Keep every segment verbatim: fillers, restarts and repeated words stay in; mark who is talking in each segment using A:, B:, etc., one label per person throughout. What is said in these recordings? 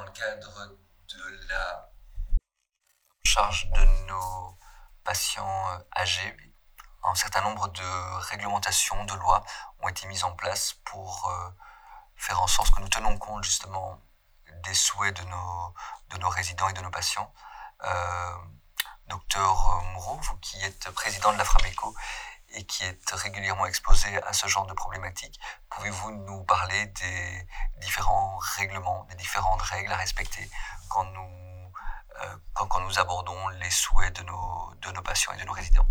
A: le cadre de la charge de nos patients âgés, un certain nombre de réglementations, de lois ont été mises en place pour euh, faire en sorte que nous tenons compte justement des souhaits de nos, de nos résidents et de nos patients. Euh, Docteur Moureau, vous qui êtes président de la Frameco et qui êtes régulièrement exposé à ce genre de problématiques, pouvez-vous nous parler des différents règlements, des différentes règles à respecter quand nous, euh, quand, quand nous abordons les souhaits de nos, de nos patients et de nos résidents?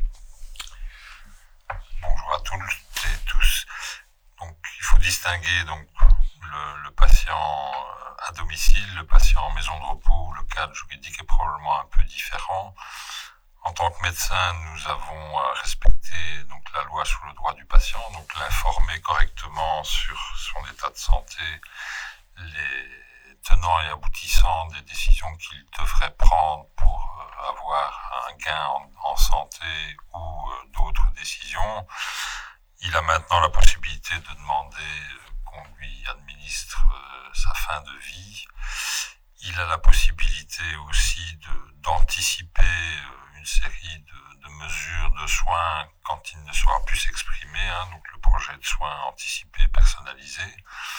B: Bonjour à toutes et tous. Donc, il faut distinguer donc, le, le patient à domicile, le patient en maison de repos, où le cadre juridique est probablement un peu différent. En tant que médecin, nous avons à respecter donc, la loi sur le droit du patient, donc l'informer correctement sur son état de santé, les tenants et aboutissants des décisions qu'il devrait prendre pour euh, avoir un gain en, en santé ou euh, d'autres décisions. Il a maintenant la possibilité de demander euh, qu'on lui administre euh, sa fin de vie. Il a la possibilité aussi de, d'anticiper euh, une série de, de mesures de soins quand il ne saura plus s'exprimer, hein, donc le projet de soins anticipé personnalisé.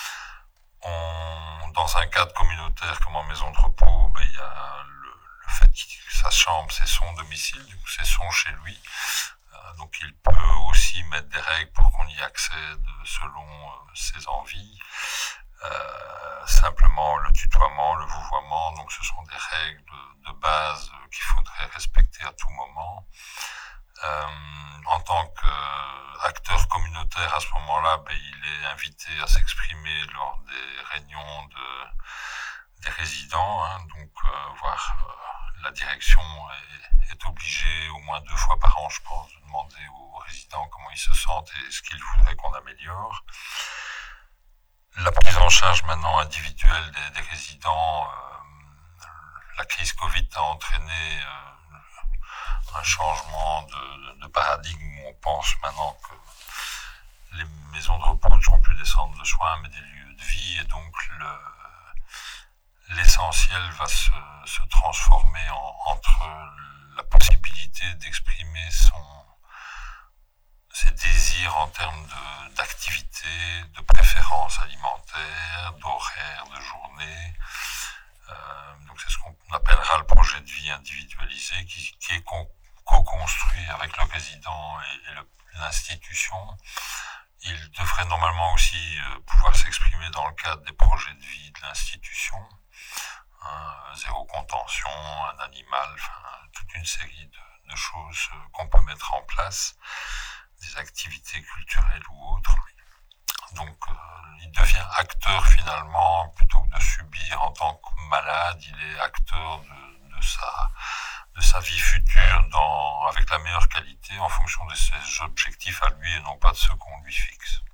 B: On, dans un cadre communautaire comme en maison de repos, ben, il y a le, le fait que sa chambre, c'est son domicile, du coup c'est son chez lui. Euh, donc il peut aussi mettre des règles pour qu'on y accède selon euh, ses envies. Euh, simplement le tutoiement, le vouvoiement, donc ce sont des règles de, de base euh, qu'il faudrait respecter à tout moment. Euh, en tant qu'acteur communautaire, à ce moment-là, ben, il est invité à s'exprimer lors des réunions de, des résidents, hein, donc euh, voir euh, la direction est, est obligée au moins deux fois par an, je pense, de demander aux résidents comment ils se sentent et ce qu'ils voudraient qu'on améliore. La prise en charge maintenant individuelle des, des résidents, euh, la crise Covid a entraîné euh, un changement de, de paradigme où on pense maintenant que les maisons de repos ne sont plus des centres de soins mais des lieux de vie et donc le, l'essentiel va se, se transformer en, entre la possibilité d'exprimer son, ses désirs en termes de, d'activité, de préférences alimentaires, d'horaires, de journée. Euh, donc c'est ce qu'on appellera le projet de vie individualisé qui, qui est con, co-construit avec le résident et, et le, l'institution. Il devrait normalement aussi euh, pouvoir s'exprimer dans le cadre des projets de vie de l'institution. Hein, zéro contention, un animal, enfin, toute une série de, de choses euh, qu'on peut mettre en place, des activités culturelles ou autres. Donc euh, il devient acteur finalement, plutôt que de subir en tant que malade, il est acteur de, de sa de sa vie future dans, avec la meilleure qualité en fonction de ses objectifs à lui et non pas de ceux qu'on lui fixe.